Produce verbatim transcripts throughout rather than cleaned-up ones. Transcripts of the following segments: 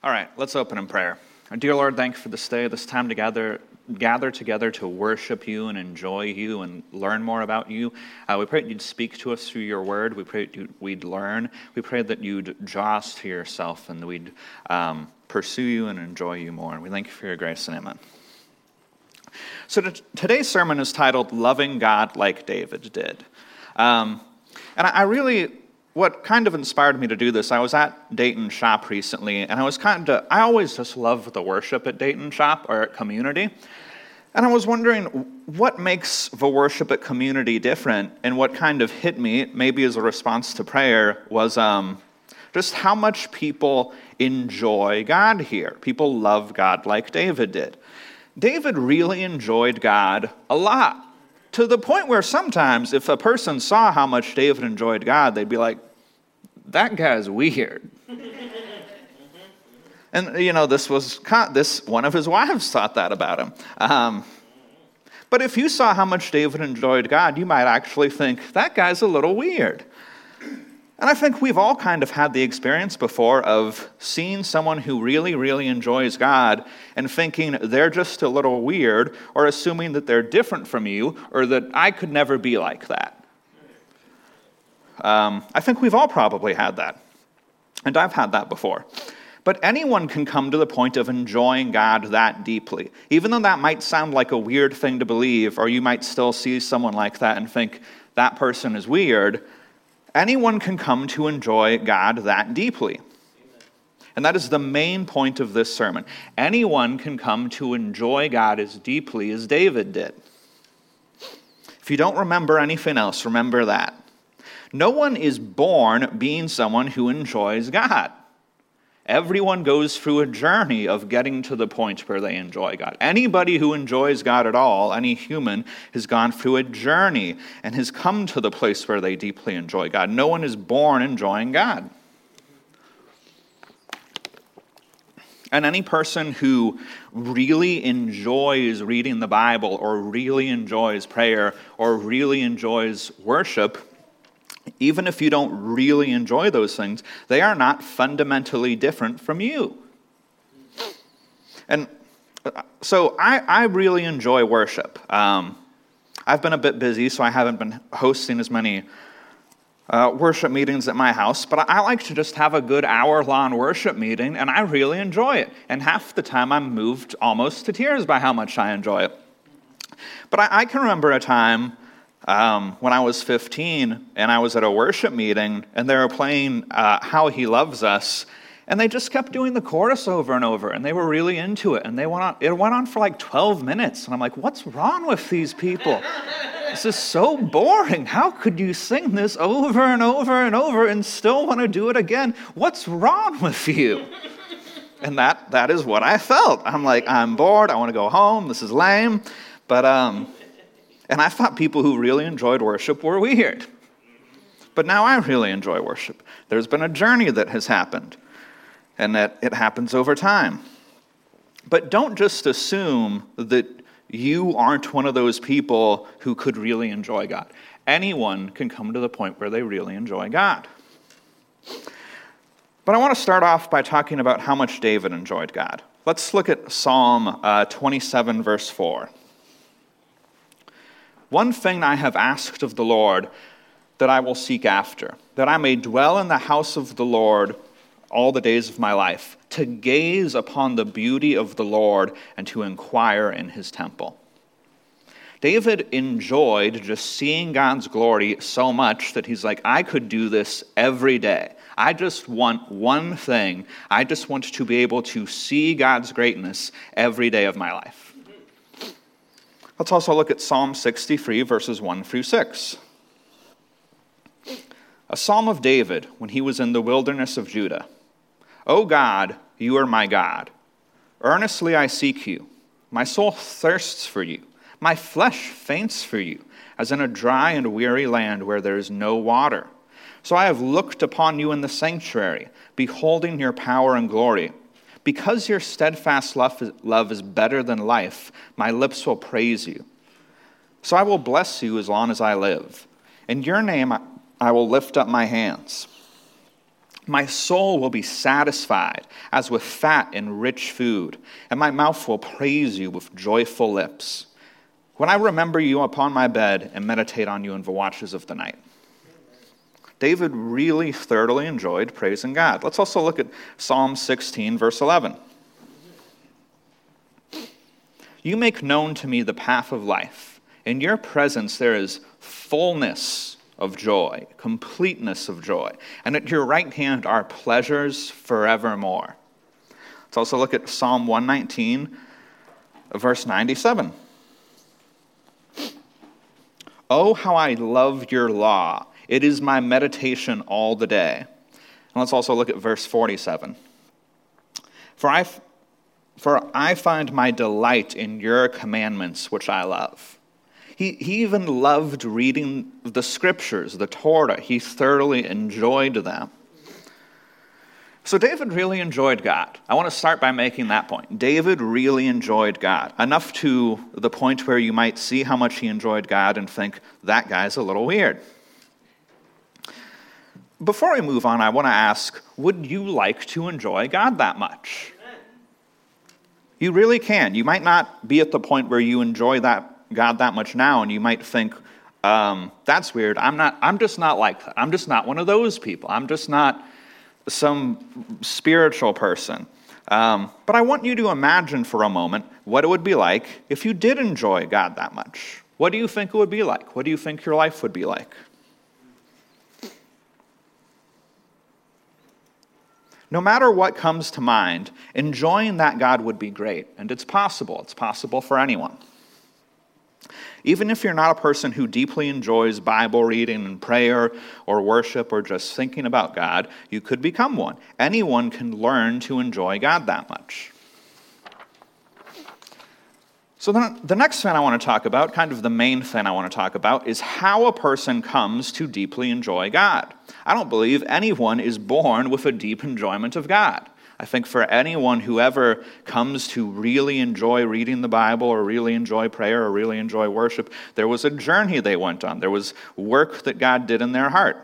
All right, let's open in prayer. Dear Lord, thank you for this day, this time to gather, gather together to worship you and enjoy you and learn more about you. Uh, we pray that you'd speak to us through your word. We pray that you'd, we'd learn. We pray that you'd draw us to yourself and that we'd um, pursue you and enjoy you more. And we thank you for your grace and amen. So t- today's sermon is titled, Loving God Like David Did. Um, and I, I really... What kind of inspired me to do this, I was at Dayton Shop recently, and I was kind of, I always just love the worship at Dayton Shop, or at Community, and I was wondering what makes the worship at Community different, and what kind of hit me, maybe as a response to prayer, was um, just how much people enjoy God here. People love God like David did. David really enjoyed God a lot. To the point where sometimes if a person saw how much David enjoyed God, they'd be like, that guy's weird. And, you know, this was, this one of his wives thought that about him. Um, but if you saw how much David enjoyed God, you might actually think, that guy's a little weird. And I think we've all kind of had the experience before of seeing someone who really, really enjoys God and thinking they're just a little weird, or assuming that they're different from you, or that I could never be like that. Um, I think we've all probably had that. And I've had that before. But anyone can come to the point of enjoying God that deeply. Even though that might sound like a weird thing to believe, or you might still see someone like that and think, that person is weird, anyone can come to enjoy God that deeply. And that is the main point of this sermon. Anyone can come to enjoy God as deeply as David did. If you don't remember anything else, remember that. No one is born being someone who enjoys God. Everyone goes through a journey of getting to the point where they enjoy God. Anybody who enjoys God at all, any human, has gone through a journey and has come to the place where they deeply enjoy God. No one is born enjoying God. And any person who really enjoys reading the Bible, or really enjoys prayer, or really enjoys worship, even if you don't really enjoy those things, they are not fundamentally different from you. And so I, I really enjoy worship. Um, I've been a bit busy, so I haven't been hosting as many uh, worship meetings at my house, but I like to just have a good hour-long worship meeting, and I really enjoy it. And half the time I'm moved almost to tears by how much I enjoy it. But I, I can remember a time Um, when I was fifteen, and I was at a worship meeting, and they were playing uh, How He Loves Us, and they just kept doing the chorus over and over, and they were really into it, and they went on. It went on for like twelve minutes, and I'm like, what's wrong with these people? This is so boring. How could you sing this over and over and over and still want to do it again? What's wrong with you? And that that is what I felt. I'm like, I'm bored. I want to go home. This is lame. But um. And I thought people who really enjoyed worship were weird. But now I really enjoy worship. There's been a journey that has happened, and that it happens over time. But don't just assume that you aren't one of those people who could really enjoy God. Anyone can come to the point where they really enjoy God. But I want to start off by talking about how much David enjoyed God. Let's look at Psalm uh, twenty-seven, verse four. One thing I have asked of the Lord that I will seek after, that I may dwell in the house of the Lord all the days of my life, to gaze upon the beauty of the Lord and to inquire in his temple. David enjoyed just seeing God's glory so much that he's like, I could do this every day. I just want one thing. I just want to be able to see God's greatness every day of my life. Let's also look at Psalm sixty-three, verses one through six. A psalm of David when he was in the wilderness of Judah. O God, you are my God. Earnestly I seek you. My soul thirsts for you. My flesh faints for you, as in a dry and weary land where there is no water. So I have looked upon you in the sanctuary, beholding your power and glory. Because your steadfast love is better than life, my lips will praise you. So I will bless you as long as I live. In your name I will lift up my hands. My soul will be satisfied as with fat and rich food, and my mouth will praise you with joyful lips, when I remember you upon my bed and meditate on you in the watches of the night. David really thoroughly enjoyed praising God. Let's also look at Psalm sixteen, verse eleven. You make known to me the path of life. In your presence there is fullness of joy, completeness of joy. And at your right hand are pleasures forevermore. Let's also look at Psalm one nineteen, verse ninety-seven. Oh, how I love your law. It is my meditation all the day. And let's also look at verse forty-seven. For I, for I find my delight in your commandments, which I love. He, he even loved reading the scriptures, the Torah. He thoroughly enjoyed them. So David really enjoyed God. I want to start by making that point. David really enjoyed God, enough to the point where you might see how much he enjoyed God and think, that guy's a little weird. Before I move on, I want to ask, would you like to enjoy God that much? You really can. You might not be at the point where you enjoy that God that much now, and you might think, um, that's weird. I'm not. I'm just not like that. I'm just not one of those people. I'm just not some spiritual person. Um, but I want you to imagine for a moment what it would be like if you did enjoy God that much. What do you think it would be like? What do you think your life would be like? No matter what comes to mind, enjoying that God would be great, and it's possible. It's possible for anyone. Even if you're not a person who deeply enjoys Bible reading and prayer or worship or just thinking about God, you could become one. Anyone can learn to enjoy God that much. So then the next thing I want to talk about, kind of the main thing I want to talk about, is how a person comes to deeply enjoy God. I don't believe anyone is born with a deep enjoyment of God. I think for anyone who ever comes to really enjoy reading the Bible or really enjoy prayer or really enjoy worship, there was a journey they went on. There was work that God did in their heart.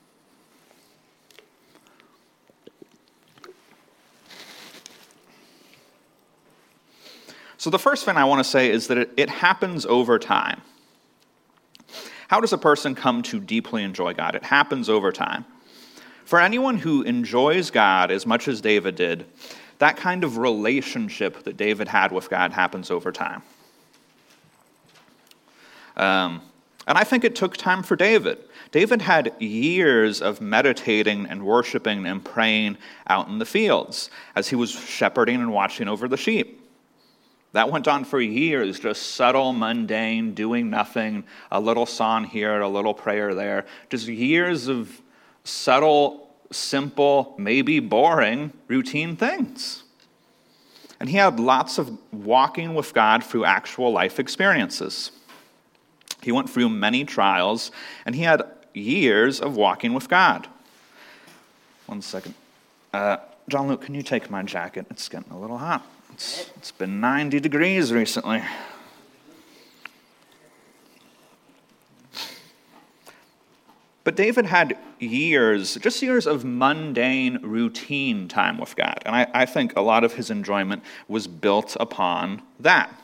So the first thing I want to say is that it, it happens over time. How does a person come to deeply enjoy God? It happens over time. For anyone who enjoys God as much as David did, that kind of relationship that David had with God happens over time. Um, and I think it took time for David. David had years of meditating and worshiping and praying out in the fields as he was shepherding and watching over the sheep. That went on for years, just subtle, mundane, doing nothing, a little song here, a little prayer there, just years of subtle, simple, maybe boring, routine things. And he had lots of walking with God through actual life experiences. He went through many trials, and he had years of walking with God. One second. Uh, John Luke, can you take my jacket? It's getting a little hot. It's, it's been ninety degrees recently. But David had years, just years of mundane, routine time with God. And I, I think a lot of his enjoyment was built upon that.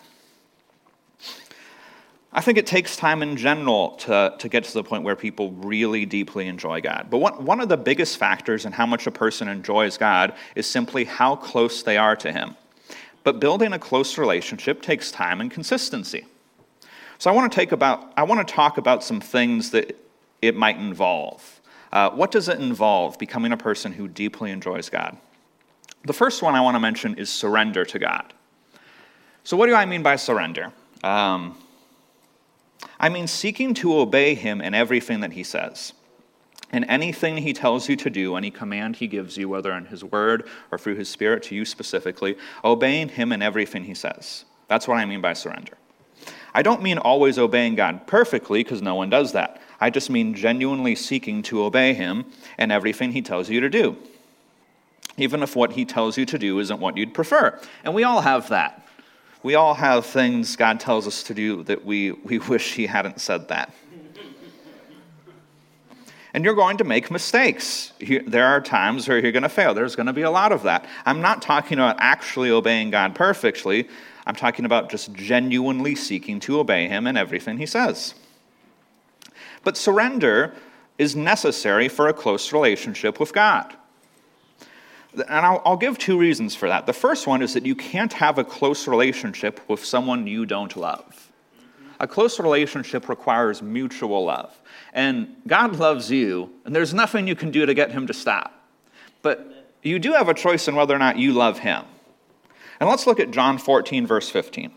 I think it takes time in general to, to get to the point where people really deeply enjoy God. But one, one of the biggest factors in how much a person enjoys God is simply how close they are to him. But building a close relationship takes time and consistency. So I want to take about I want to talk about some things that it might involve. Uh, what does it involve, becoming a person who deeply enjoys God? The first one I want to mention is surrender to God. So what do I mean by surrender? Um, I mean seeking to obey him in everything that he says. In anything he tells you to do, any command he gives you, whether in his word or through his spirit to you specifically, obeying him in everything he says. That's what I mean by surrender. I don't mean always obeying God perfectly, because no one does that. I just mean genuinely seeking to obey him in everything he tells you to do, even if what he tells you to do isn't what you'd prefer. And we all have that. We all have things God tells us to do that we, we wish he hadn't said that. And you're going to make mistakes. There are times where you're going to fail. There's going to be a lot of that. I'm not talking about actually obeying God perfectly. I'm talking about just genuinely seeking to obey him in everything he says. But surrender is necessary for a close relationship with God. And I'll, I'll give two reasons for that. The first one is that you can't have a close relationship with someone you don't love. A close relationship requires mutual love. And God loves you, and there's nothing you can do to get him to stop. But you do have a choice in whether or not you love him. And let's look at John fourteen, verse fifteen.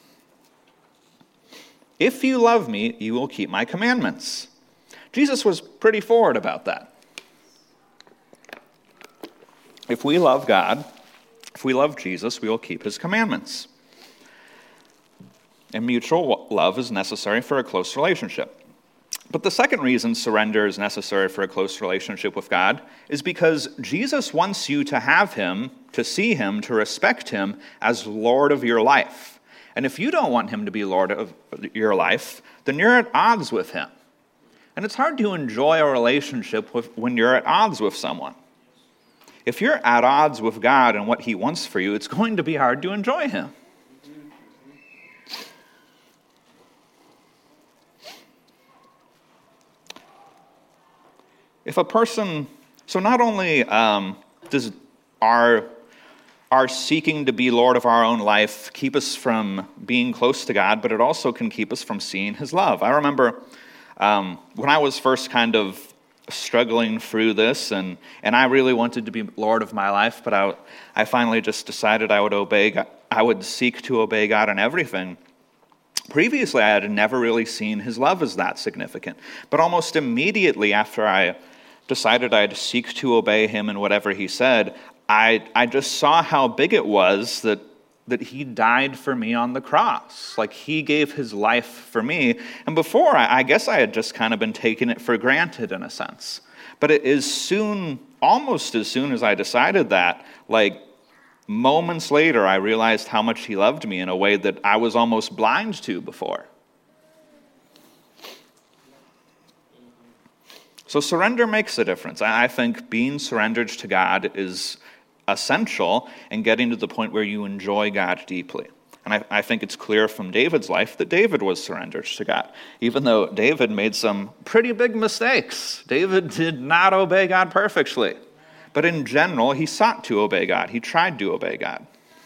If you love me, you will keep my commandments. Jesus was pretty forward about that. If we love God, if we love Jesus, we will keep his commandments. And mutual love is necessary for a close relationship. But the second reason surrender is necessary for a close relationship with God is because Jesus wants you to have him, to see him, to respect him as Lord of your life. And if you don't want him to be Lord of your life, then you're at odds with him. And it's hard to enjoy a relationship with, when you're at odds with someone. If you're at odds with God and what he wants for you, it's going to be hard to enjoy him. If a person, so not only um, does our, our seeking to be Lord of our own life keep us from being close to God, but it also can keep us from seeing his love. I remember um, when I was first kind of struggling through this, and, and I really wanted to be Lord of my life, but I, I finally just decided I would obey God, I would seek to obey God in everything. Previously, I had never really seen his love as that significant, but almost immediately after I decided I'd seek to obey him in whatever he said, I I just saw how big it was that that he died for me on the cross. Like, he gave his life for me. And before, I, I guess I had just kind of been taking it for granted in a sense. But it is soon, almost as soon as I decided that, like moments later, I realized how much he loved me in a way that I was almost blind to before. So surrender makes a difference. I think being surrendered to God is essential in getting to the point where you enjoy God deeply. And I, I think it's clear from David's life that David was surrendered to God, even though David made some pretty big mistakes. David did not obey God perfectly. But in general, he sought to obey God. He tried to obey God.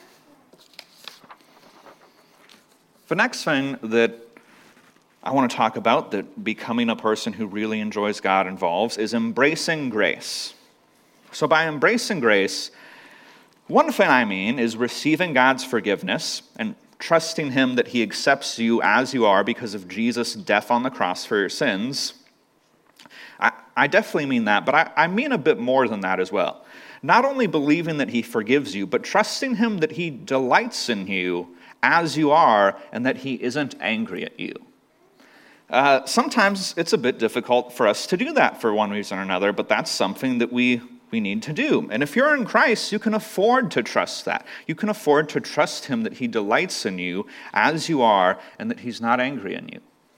The next thing that I want to talk about that becoming a person who really enjoys God involves is embracing grace. So by embracing grace, one thing I mean is receiving God's forgiveness and trusting him that he accepts you as you are because of Jesus' death on the cross for your sins. I, I definitely mean that, but I, I mean a bit more than that as well. Not only believing that he forgives you, but trusting him that he delights in you as you are and that he isn't angry at you. Uh, sometimes it's a bit difficult for us to do that for one reason or another, but that's something that we, we need to do. And if you're in Christ, you can afford to trust that. You can afford to trust him that he delights in you as you are and that he's not angry in you.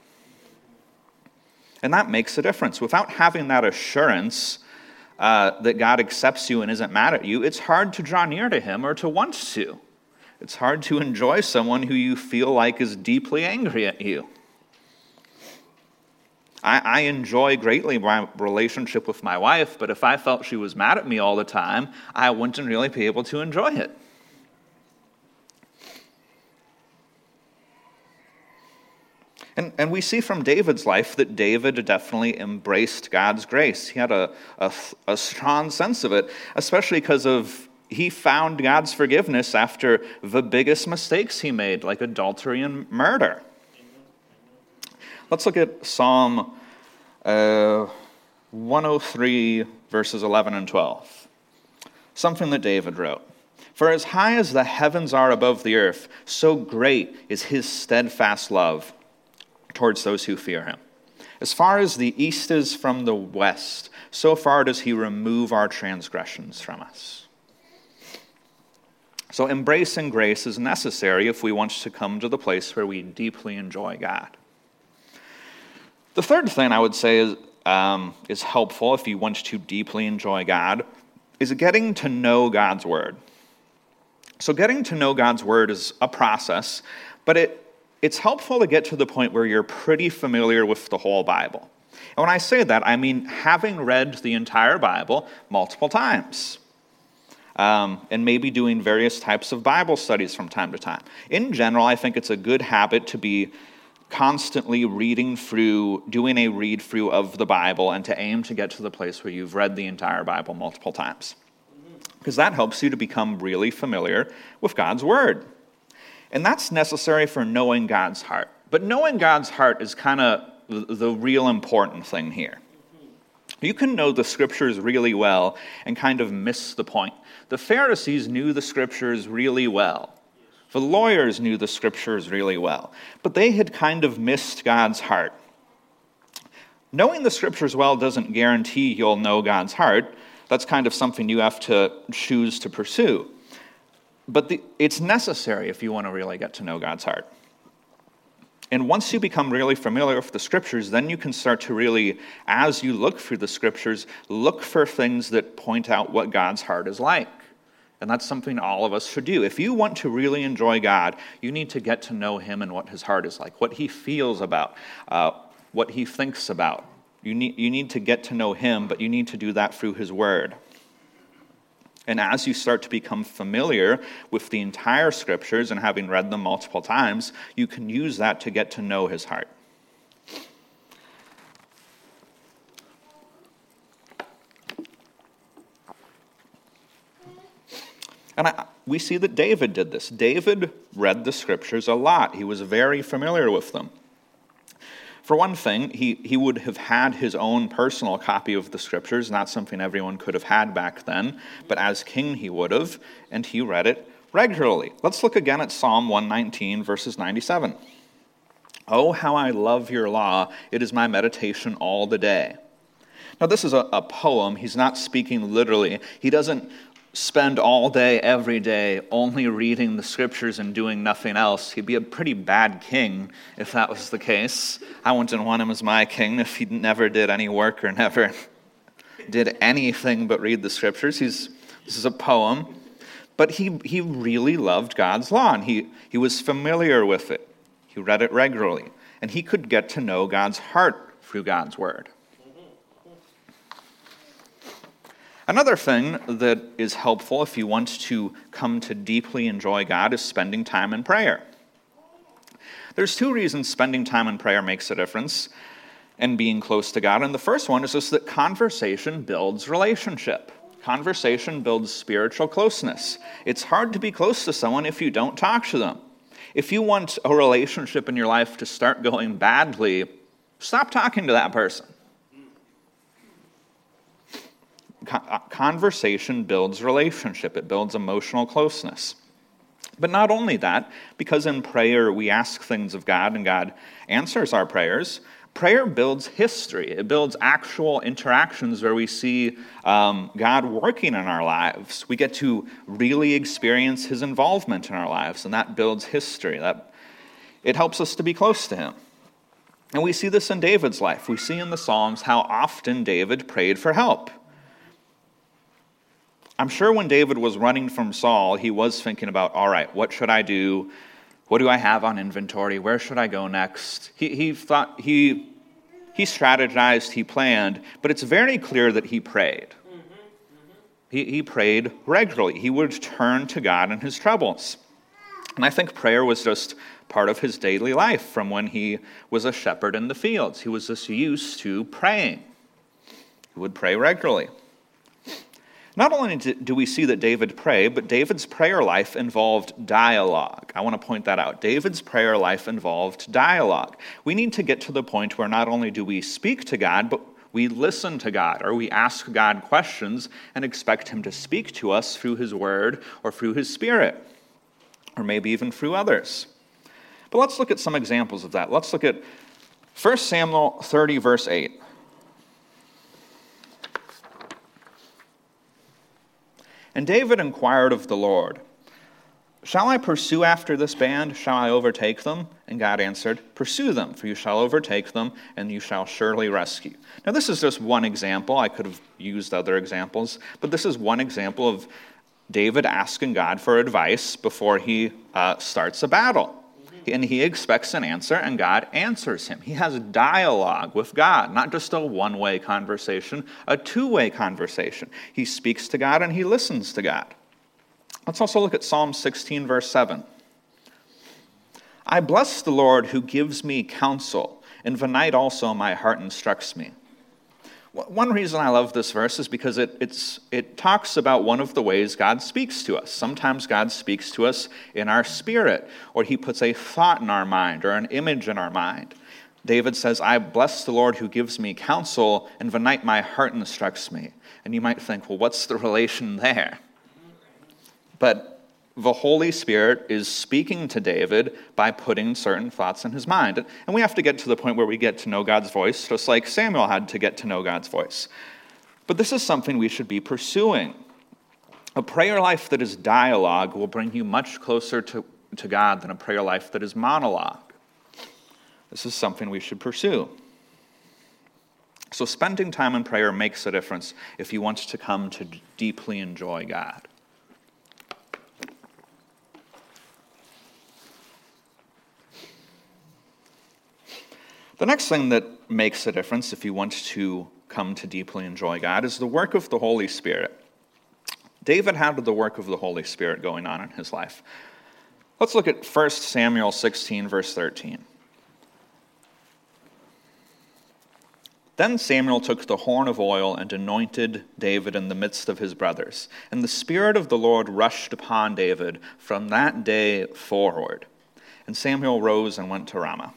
And that makes a difference. Without having that assurance uh, that God accepts you and isn't mad at you, it's hard to draw near to him or to want to. It's hard to enjoy someone who you feel like is deeply angry at you. I, I enjoy greatly my relationship with my wife, but if I felt she was mad at me all the time, I wouldn't really be able to enjoy it. And, and we see from David's life that David definitely embraced God's grace. He had a, a, a strong sense of it, especially because of he found God's forgiveness after the biggest mistakes he made, like adultery and murder. Let's look at Psalm uh, one oh three, verses eleven and twelve. Something that David wrote. For as high as the heavens are above the earth, so great is his steadfast love towards those who fear him. As far as the east is from the west, so far does he remove our transgressions from us. So embracing grace is necessary if we want to come to the place where we deeply enjoy God. The third thing I would say is um, is helpful if you want to deeply enjoy God is getting to know God's Word. So getting to know God's Word is a process, but it it's helpful to get to the point where you're pretty familiar with the whole Bible. And when I say that, I mean having read the entire Bible multiple times. Um, and maybe doing various types of Bible studies from time to time. In general, I think it's a good habit to be constantly reading through, doing a read through of the Bible, and to aim to get to the place where you've read the entire Bible multiple times. Because that helps you to become really familiar with God's Word. And that's necessary for knowing God's heart. But knowing God's heart is kind of the, the real important thing here. You can know the Scriptures really well and kind of miss the point. The Pharisees knew the Scriptures really well. The lawyers knew the Scriptures really well. But they had kind of missed God's heart. Knowing the Scriptures well doesn't guarantee you'll know God's heart. That's kind of something you have to choose to pursue. But the, it's necessary if you want to really get to know God's heart. And once you become really familiar with the Scriptures, then you can start to really, as you look through the Scriptures, look for things that point out what God's heart is like. And that's something all of us should do. If you want to really enjoy God, you need to get to know Him and what His heart is like, what He feels about, uh, what He thinks about. You need, you need to get to know Him, but you need to do that through His Word. And as you start to become familiar with the entire Scriptures and having read them multiple times, you can use that to get to know His heart. And I, we see that David did this. David read the Scriptures a lot. He was very familiar with them. For one thing, he, he would have had his own personal copy of the Scriptures, not something everyone could have had back then, but as king he would have, and he read it regularly. Let's look again at Psalm one nineteen, verses ninety-seven. Oh, how I love your law. It is my meditation all the day. Now, this is a, a poem. He's not speaking literally. He doesn't spend all day, every day, only reading the Scriptures and doing nothing else. He'd be a pretty bad king if that was the case. I wouldn't want him as my king if he never did any work or never did anything but read the Scriptures. He's, this is a poem. But he, he really loved God's law, and he, he was familiar with it. He read it regularly, and he could get to know God's heart through God's Word. Another thing that is helpful if you want to come to deeply enjoy God is spending time in prayer. There's two reasons spending time in prayer makes a difference and being close to God. And the first one is just that conversation builds relationship. Conversation builds spiritual closeness. It's hard to be close to someone if you don't talk to them. If you want a relationship in your life to start going badly, stop talking to that person. Conversation builds relationship. It builds emotional closeness. But not only that, because in prayer we ask things of God and God answers our prayers, prayer builds history. It builds actual interactions where we see um, God working in our lives. We get to really experience His involvement in our lives, and that builds history. That it helps us to be close to Him. And we see this in David's life. We see in the Psalms how often David prayed for help. I'm sure when David was running from Saul, he was thinking about, all right, what should I do? What do I have on inventory? Where should I go next? He, he thought, he, he strategized, he planned, but it's very clear that he prayed. Mm-hmm, mm-hmm. He, he prayed regularly. He would turn to God in his troubles. And I think prayer was just part of his daily life from when he was a shepherd in the fields. He was just used to praying. He would pray regularly. Not only do we see that David prayed, but David's prayer life involved dialogue. I want to point that out. David's prayer life involved dialogue. We need to get to the point where not only do we speak to God, but we listen to God, or we ask God questions and expect Him to speak to us through His Word or through His Spirit, or maybe even through others. But let's look at some examples of that. Let's look at First Samuel thirty, verse eight. And David inquired of the Lord, "Shall I pursue after this band? Shall I overtake them?" And God answered, "Pursue them, for you shall overtake them, and you shall surely rescue." Now, this is just one example. I could have used other examples, but this is one example of David asking God for advice before he uh, starts a battle. And he expects an answer, and God answers him. He has a dialogue with God, not just a one-way conversation, a two-way conversation. He speaks to God, and he listens to God. Let's also look at Psalm sixteen, verse seven. "I bless the Lord who gives me counsel. In the night also my heart instructs me." One reason I love this verse is because it, it's, it talks about one of the ways God speaks to us. Sometimes God speaks to us in our spirit, or he puts a thought in our mind or an image in our mind. David says, "I bless the Lord who gives me counsel. In the night my heart instructs me." And you might think, well, what's the relation there? But the Holy Spirit is speaking to David by putting certain thoughts in his mind. And we have to get to the point where we get to know God's voice, just like Samuel had to get to know God's voice. But this is something we should be pursuing. A prayer life that is dialogue will bring you much closer to, to God than a prayer life that is monologue. This is something we should pursue. So spending time in prayer makes a difference if you want to come to deeply enjoy God. The next thing that makes a difference if you want to come to deeply enjoy God is the work of the Holy Spirit. David had the work of the Holy Spirit going on in his life. Let's look at First Samuel sixteen, verse thirteen. "Then Samuel took the horn of oil and anointed David in the midst of his brothers. And the Spirit of the Lord rushed upon David from that day forward. And Samuel rose and went to Ramah."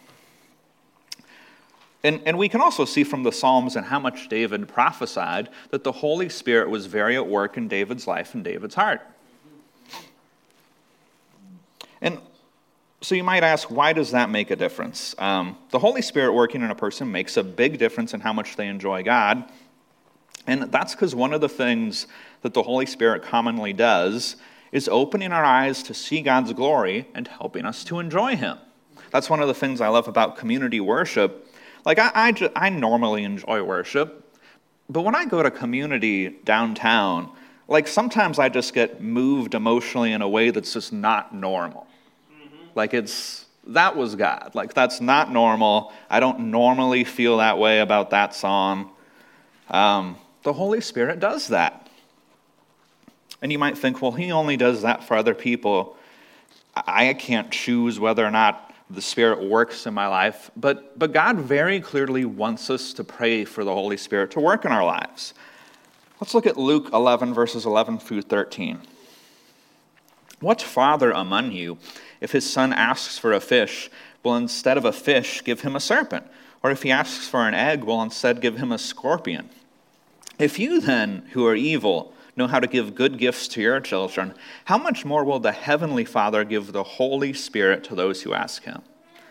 And, and we can also see from the Psalms and how much David prophesied that the Holy Spirit was very at work in David's life and David's heart. And so you might ask, why does that make a difference? Um, the Holy Spirit working in a person makes a big difference in how much they enjoy God. And that's because one of the things that the Holy Spirit commonly does is opening our eyes to see God's glory and helping us to enjoy him. That's one of the things I love about community worship. Like, I, I, just, I normally enjoy worship, but when I go to community downtown, like, sometimes I just get moved emotionally in a way that's just not normal. Mm-hmm. Like, it's, that was God. Like, that's not normal. I don't normally feel that way about that song. Um, the Holy Spirit does that. And you might think, well, he only does that for other people. I can't choose whether or not the Spirit works in my life, but, but God very clearly wants us to pray for the Holy Spirit to work in our lives. Let's look at Luke eleven, verses eleven through thirteen. "What father among you, if his son asks for a fish, will instead of a fish give him a serpent? Or if he asks for an egg, will instead give him a scorpion? If you then, who are evil, know how to give good gifts to your children, how much more will the Heavenly Father give the Holy Spirit to those who ask him?"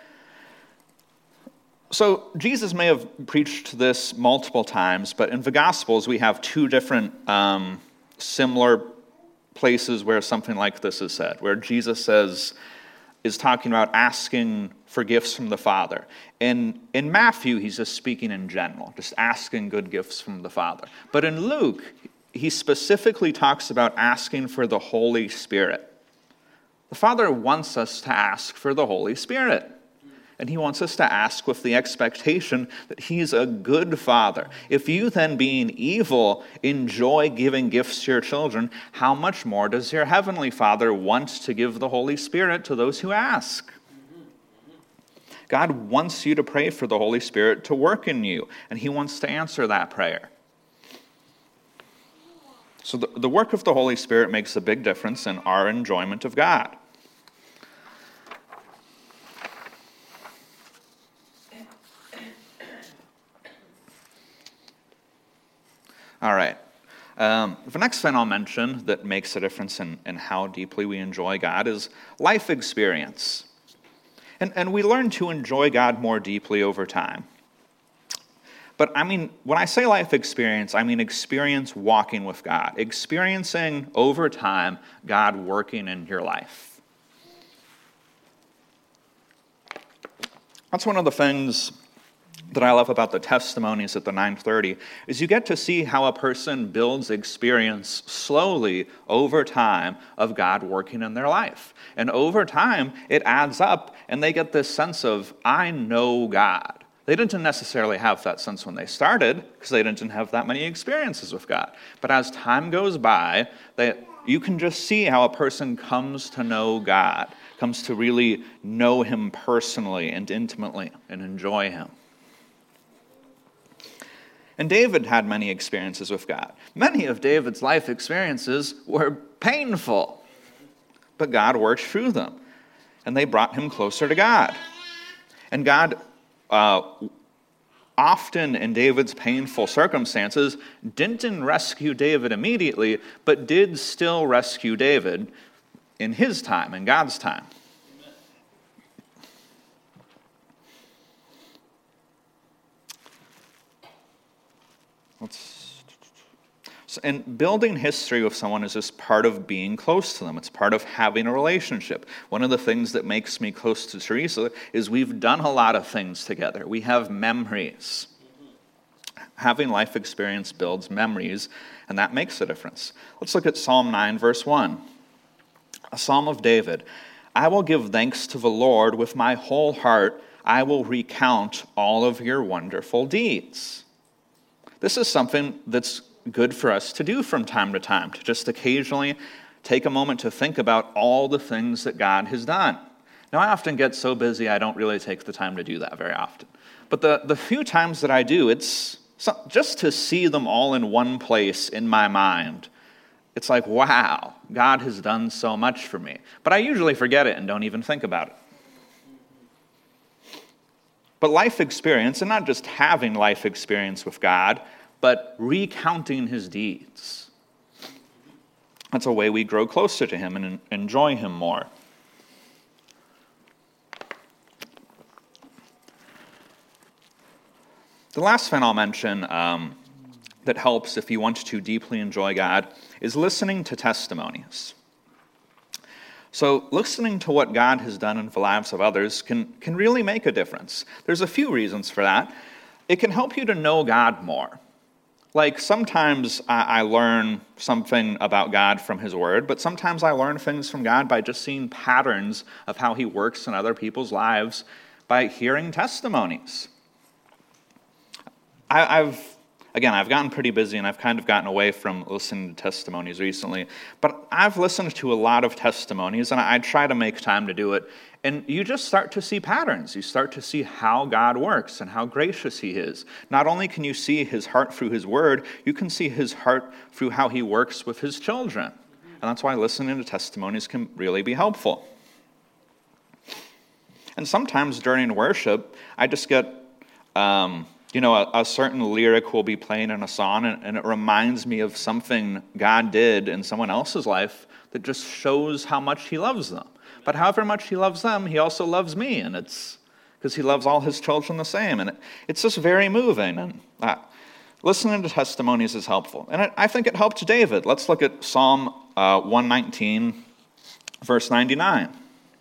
So Jesus may have preached this multiple times, but in the Gospels we have two different um, similar places where something like this is said, where Jesus says, is talking about asking for gifts from the Father. In, in Matthew, he's just speaking in general, just asking good gifts from the Father. But in Luke, he specifically talks about asking for the Holy Spirit. The Father wants us to ask for the Holy Spirit. And he wants us to ask with the expectation that he's a good Father. If you then, being evil, enjoy giving gifts to your children, how much more does your Heavenly Father want to give the Holy Spirit to those who ask? God wants you to pray for the Holy Spirit to work in you, and he wants to answer that prayer. So the, the work of the Holy Spirit makes a big difference in our enjoyment of God. All right. Um, the next thing I'll mention that makes a difference in, in how deeply we enjoy God is life experience. And, and we learn to enjoy God more deeply over time. But I mean, when I say life experience, I mean experience walking with God, experiencing over time God working in your life. That's one of the things that I love about the testimonies at the nine thirty, is you get to see how a person builds experience slowly over time of God working in their life. And over time, it adds up, and they get this sense of, I know God. They didn't necessarily have that sense when they started, because they didn't have that many experiences with God. But as time goes by, they, you can just see how a person comes to know God, comes to really know him personally and intimately and enjoy him. And David had many experiences with God. Many of David's life experiences were painful, but God worked through them, and they brought him closer to God. And God, uh, often in David's painful circumstances, didn't rescue David immediately, but did still rescue David in his time, in God's time. Let's, and building history with someone is just part of being close to them. It's part of having a relationship. One of the things that makes me close to Teresa is we've done a lot of things together. We have memories. Having life experience builds memories, and that makes a difference. Let's look at Psalm nine, verse one. A psalm of David. I will give thanks to the Lord with my whole heart. I will recount all of your wonderful deeds. This is something that's good for us to do from time to time, to just occasionally take a moment to think about all the things that God has done. Now, I often get so busy, I don't really take the time to do that very often. But the, the few times that I do, it's just to see them all in one place in my mind. It's like, wow, God has done so much for me. But I usually forget it and don't even think about it. But life experience, and not just having life experience with God, but recounting his deeds. That's a way we grow closer to him and enjoy him more. The last thing I'll mention um, that helps if you want to deeply enjoy God is listening to testimonies. So listening to what God has done in the lives of others can, can really make a difference. There's a few reasons for that. It can help you to know God more. Like sometimes I, I learn something about God from his word, but sometimes I learn things from God by just seeing patterns of how he works in other people's lives by hearing testimonies. I, I've Again, I've gotten pretty busy and I've kind of gotten away from listening to testimonies recently, but I've listened to a lot of testimonies and I try to make time to do it. And you just start to see patterns. You start to see how God works and how gracious he is. Not only can you see his heart through his word, you can see his heart through how he works with his children. And that's why listening to testimonies can really be helpful. And sometimes during worship, I just get... Um, You know, a, a certain lyric will be playing in a song, and, and it reminds me of something God did in someone else's life that just shows how much he loves them. But however much he loves them, he also loves me, and it's because he loves all his children the same. And it, it's just very moving. And uh, listening to testimonies is helpful. And it, I think it helped David. Let's look at Psalm uh, one nineteen, verse ninety-nine.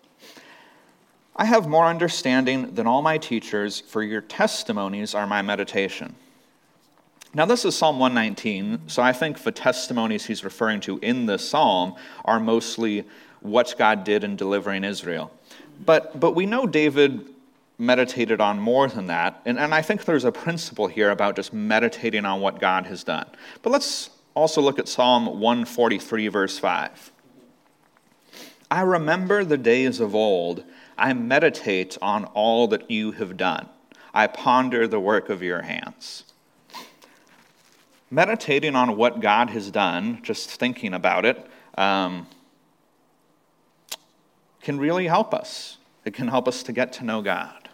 I have more understanding than all my teachers, for your testimonies are my meditation. Now this is Psalm one nineteen, so I think the testimonies he's referring to in this psalm are mostly what God did in delivering Israel. But but we know David meditated on more than that, and, and I think there's a principle here about just meditating on what God has done. But let's also look at Psalm one forty-three, verse five. I remember the days of old. I meditate on all that you have done. I ponder the work of your hands. Meditating on what God has done, just thinking about it, um, can really help us. It can help us to get to know God.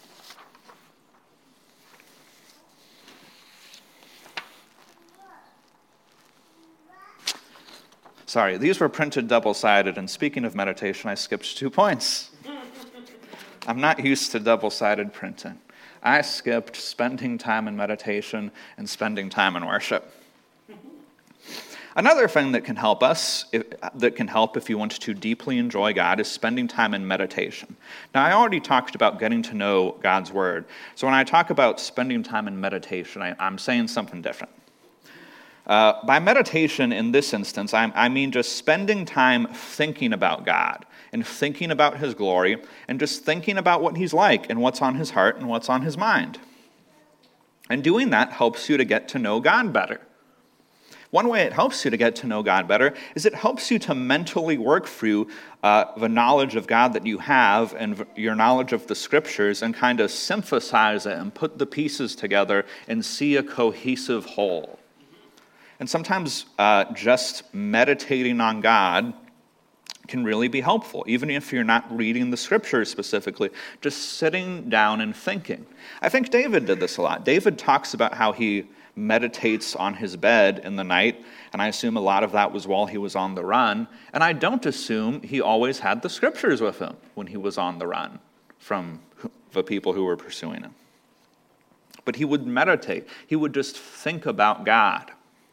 Sorry, these were printed double-sided, and speaking of meditation, I skipped two points. I'm not used to double-sided printing. I skipped spending time in meditation and spending time in worship. Another thing that can help us, if, that can help if you want to deeply enjoy God, is spending time in meditation. Now, I already talked about getting to know God's Word. So when I talk about spending time in meditation, I, I'm saying something different. Uh, by meditation in this instance, I, I mean just spending time thinking about God and thinking about His glory and just thinking about what He's like and what's on His heart and what's on His mind. And doing that helps you to get to know God better. One way it helps you to get to know God better is it helps you to mentally work through uh, the knowledge of God that you have and your knowledge of the Scriptures and kind of synthesize it and put the pieces together and see a cohesive whole. And sometimes uh, just meditating on God can really be helpful, even if you're not reading the Scriptures specifically, just sitting down and thinking. I think David did this a lot. David talks about how he meditates on his bed in the night, and I assume a lot of that was while he was on the run, and I don't assume he always had the Scriptures with him when he was on the run from the people who were pursuing him. But he would meditate. He would just think about God.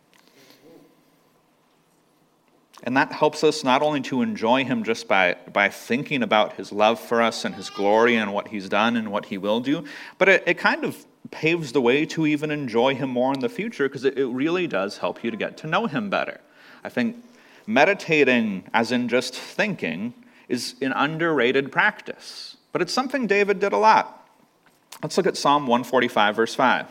And that helps us not only to enjoy Him just by, by thinking about His love for us and His glory and what He's done and what He will do, but it, it kind of paves the way to even enjoy Him more in the future because it, it really does help you to get to know Him better. I think meditating, as in just thinking, is an underrated practice, but it's something David did a lot. Let's look at Psalm one forty-five, verse five.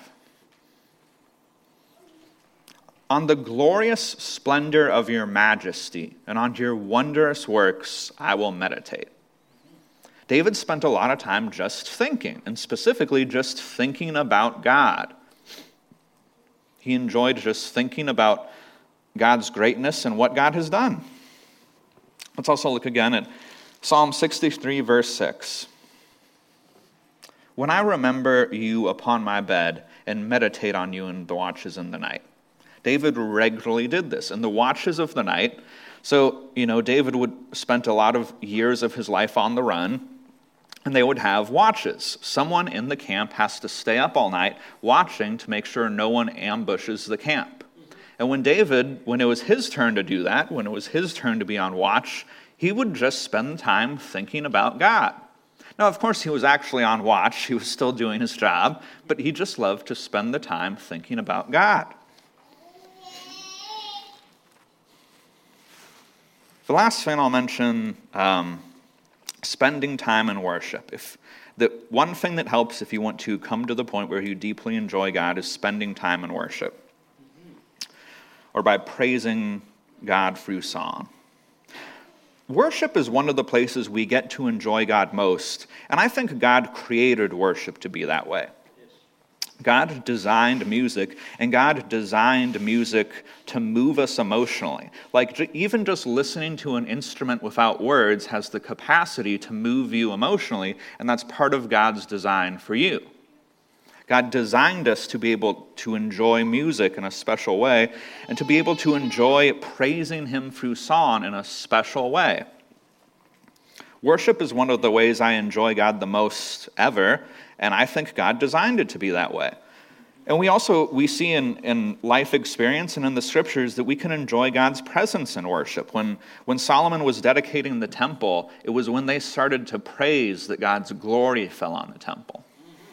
On the glorious splendor of your majesty and on your wondrous works I will meditate. David spent a lot of time just thinking, and specifically just thinking about God. He enjoyed just thinking about God's greatness and what God has done. Let's also look again at Psalm sixty-three, verse six. When I remember you upon my bed and meditate on you in the watches in the night. David regularly did this in the watches of the night. So, you know, David would spend a lot of years of his life on the run, and they would have watches. Someone in the camp has to stay up all night watching to make sure no one ambushes the camp. And when David, when it was his turn to do that, when it was his turn to be on watch, he would just spend time thinking about God. Now, of course, he was actually on watch. He was still doing his job, but he just loved to spend the time thinking about God. The last thing I'll mention, um, spending time in worship. If the one thing that helps if you want to come to the point where you deeply enjoy God is spending time in worship, or by praising God through song. Worship is one of the places we get to enjoy God most, and I think God created worship to be that way. God designed music, and God designed music to move us emotionally. Like, even just listening to an instrument without words has the capacity to move you emotionally, and that's part of God's design for you. God designed us to be able to enjoy music in a special way, and to be able to enjoy praising Him through song in a special way. Worship is one of the ways I enjoy God the most ever, and I think God designed it to be that way. And we also, we see in, in life experience and in the Scriptures that we can enjoy God's presence in worship. When, when Solomon was dedicating the temple, it was when they started to praise that God's glory fell on the temple.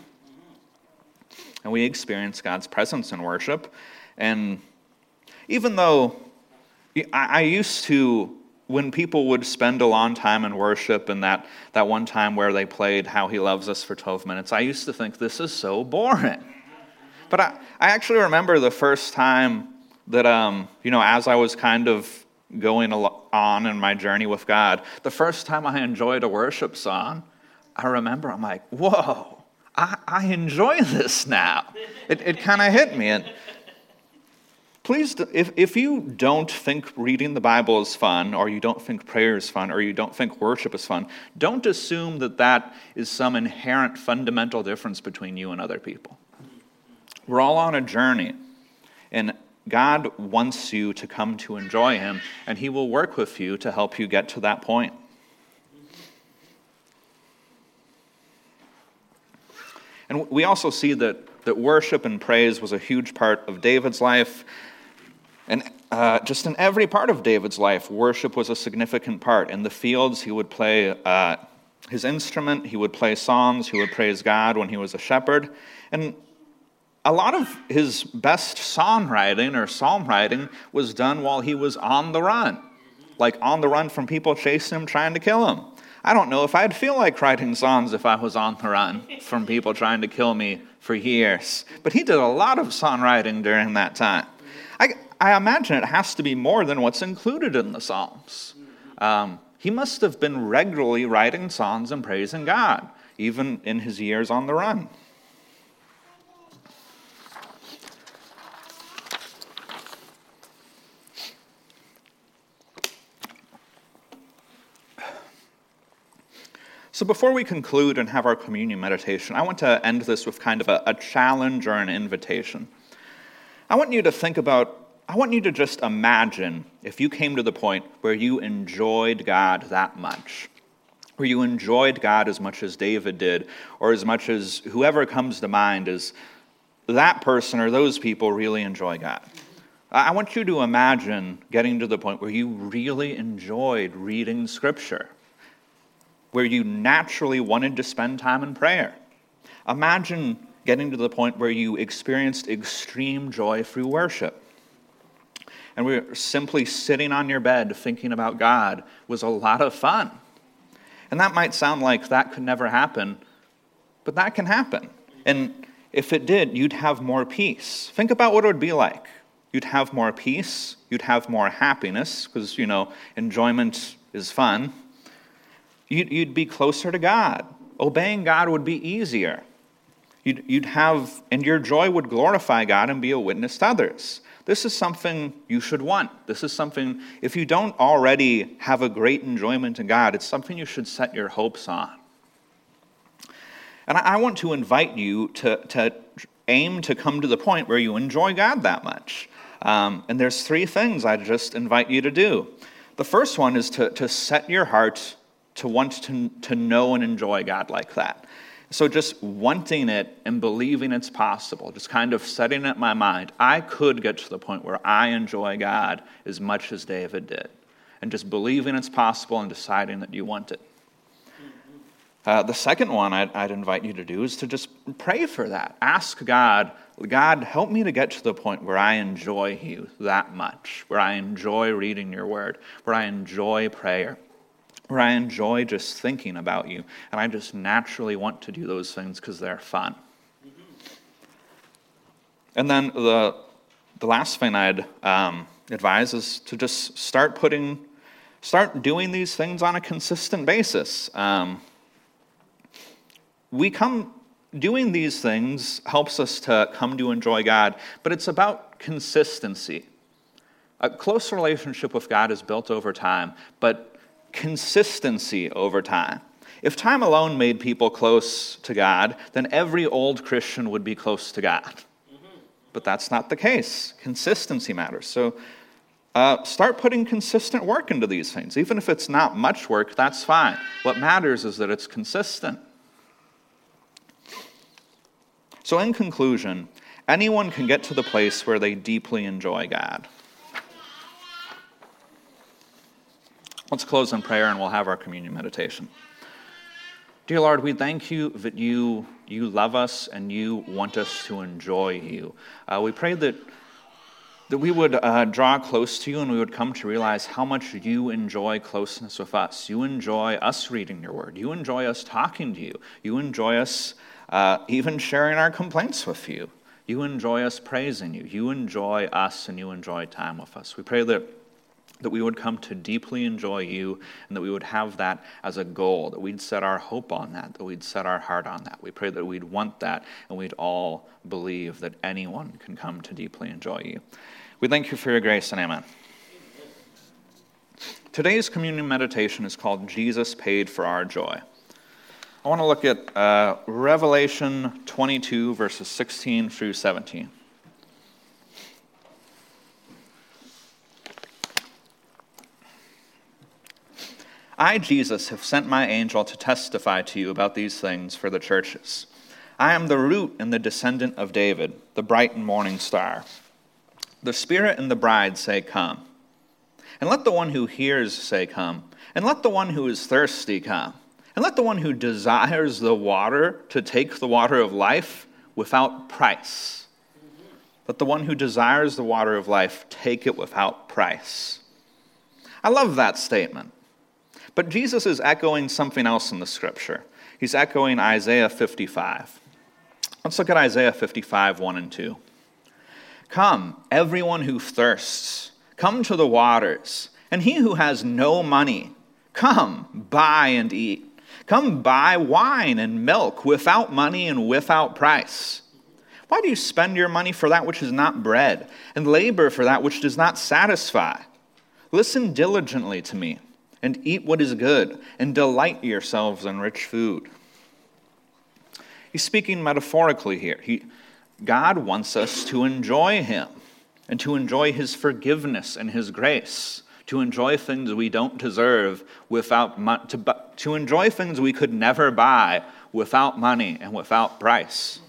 And we experience God's presence in worship. And even though I, I used to, when people would spend a long time in worship, and that, that one time where they played How He Loves Us for twelve minutes, I used to think, this is so boring. But I, I actually remember the first time that, um, you know, as I was kind of going on in my journey with God, the first time I enjoyed a worship song, I remember I'm like, whoa, I, I enjoy this now. It, it kind of hit me. And please, if, if you don't think reading the Bible is fun, or you don't think prayer is fun, or you don't think worship is fun, don't assume that that is some inherent fundamental difference between you and other people. We're all on a journey, and God wants you to come to enjoy Him, and He will work with you to help you get to that point. And we also see that, that worship and praise was a huge part of David's life. And uh, just in every part of David's life, worship was a significant part. In the fields, he would play uh, his instrument, he would play psalms, he would praise God when he was a shepherd. And a lot of his best songwriting or psalm writing was done while he was on the run, like on the run from people chasing him, trying to kill him. I don't know if I'd feel like writing songs if I was on the run from people trying to kill me for years. But he did a lot of songwriting during that time. I, I imagine it has to be more than what's included in the Psalms. Um, he must have been regularly writing songs and praising God, even in his years on the run. So before we conclude and have our communion meditation, I want to end this with kind of a, a challenge or an invitation. I want you to think about, I want you to just imagine if you came to the point where you enjoyed God that much, where you enjoyed God as much as David did, or as much as whoever comes to mind is that person or those people really enjoy God. I want you to imagine getting to the point where you really enjoyed reading Scripture, where you naturally wanted to spend time in prayer. Imagine getting to the point where you experienced extreme joy through worship. And we're simply sitting on your bed thinking about God was a lot of fun. And that might sound like that could never happen, but that can happen. And if it did, you'd have more peace. Think about what it would be like. You'd have more peace, you'd have more happiness, because, you know, enjoyment is fun. You'd be closer to God. Obeying God would be easier. You'd, you'd have, and your joy would glorify God and be a witness to others. This is something you should want. This is something, if you don't already have a great enjoyment in God, it's something you should set your hopes on. And I, I want to invite you to, to aim to come to the point where you enjoy God that much. Um, and there's three things I just invite you to do. The first one is to, to set your heart to want to, to know and enjoy God like that. So just wanting it and believing it's possible, just kind of setting it in my mind, I could get to the point where I enjoy God as much as David did. And just believing it's possible and deciding that you want it. Uh, the second one I'd, I'd invite you to do is to just pray for that. Ask God, God, help me to get to the point where I enjoy you that much, where I enjoy reading your word, where I enjoy prayer, where I enjoy just thinking about you, and I just naturally want to do those things because they're fun. Mm-hmm. And then the the last thing I'd um, advise is to just start putting, start doing these things on a consistent basis. Um, we come, doing these things helps us to come to enjoy God, but it's about consistency. A close relationship with God is built over time, but consistency over time. If time alone made people close to God, then every old Christian would be close to God. Mm-hmm. But that's not the case. Consistency matters. So uh, start putting consistent work into these things. Even if it's not much work, that's fine. What matters is that it's consistent. So in conclusion, anyone can get to the place where they deeply enjoy God. Let's close in prayer and we'll have our communion meditation. Dear Lord, we thank you that you you love us and you want us to enjoy you. Uh, we pray that, that we would uh, draw close to you and we would come to realize how much you enjoy closeness with us. You enjoy us reading your word. You enjoy us talking to you. You enjoy us uh, even sharing our complaints with you. You enjoy us praising you. You enjoy us and you enjoy time with us. We pray that that we would come to deeply enjoy you, and that we would have that as a goal, that we'd set our hope on that, that we'd set our heart on that. We pray that we'd want that, and we'd all believe that anyone can come to deeply enjoy you. We thank you for your grace, and amen. Today's communion meditation is called Jesus Paid for Our Joy. I want to look at uh, Revelation twenty-two, verses sixteen through seventeen. I, Jesus, have sent my angel to testify to you about these things for the churches. I am the root and the descendant of David, the bright and morning star. The Spirit and the bride say, come. And let the one who hears say, come. And let the one who is thirsty come. And let the one who desires the water to take the water of life without price. Let the one who desires the water of life take it without price. I love that statement. But Jesus is echoing something else in the scripture. He's echoing Isaiah fifty-five. Let's look at Isaiah fifty-five, one and two. Come, everyone who thirsts, come to the waters, and he who has no money, come, buy and eat. Come buy wine and milk without money and without price. Why do you spend your money for that which is not bread, and labor for that which does not satisfy? Listen diligently to me, and eat what is good, and delight yourselves in rich food. He's speaking metaphorically here. He, God wants us to enjoy him, and to enjoy his forgiveness and his grace, to enjoy things we don't deserve without mo- to, to enjoy things we could never buy without money and without price.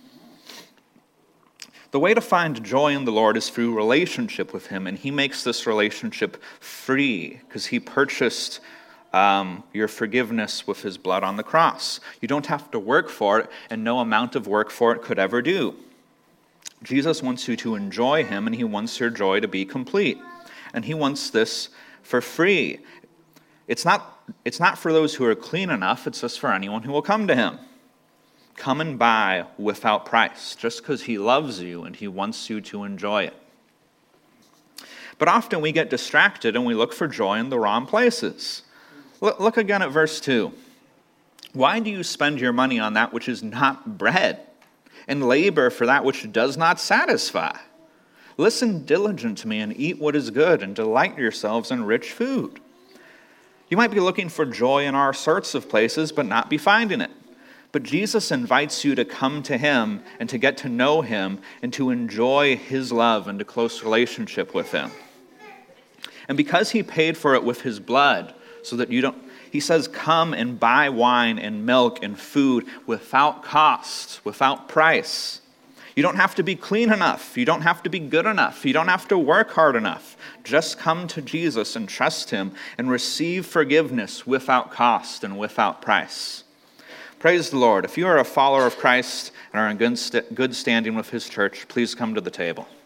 The way to find joy in the Lord is through relationship with him, and he makes this relationship free because he purchased um, your forgiveness with his blood on the cross. You don't have to work for it, and no amount of work for it could ever do. Jesus wants you to enjoy him, and he wants your joy to be complete. And he wants this for free. It's not, it's not for those who are clean enough, it's just for anyone who will come to him. Come and buy without price, just because he loves you and he wants you to enjoy it. But often we get distracted and we look for joy in the wrong places. Look again at verse two. Why do you spend your money on that which is not bread, and labor for that which does not satisfy? Listen diligent to me and eat what is good, and delight yourselves in rich food. You might be looking for joy in all sorts of places, but not be finding it. But Jesus invites you to come to him and to get to know him and to enjoy his love and a close relationship with him. And because he paid for it with his blood, so that you don't, he says, come and buy wine and milk and food without cost, without price. You don't have to be clean enough. You don't have to be good enough. You don't have to work hard enough. Just come to Jesus and trust him and receive forgiveness without cost and without price. Praise the Lord. If you are a follower of Christ and are in good, st- good standing with his church, please come to the table.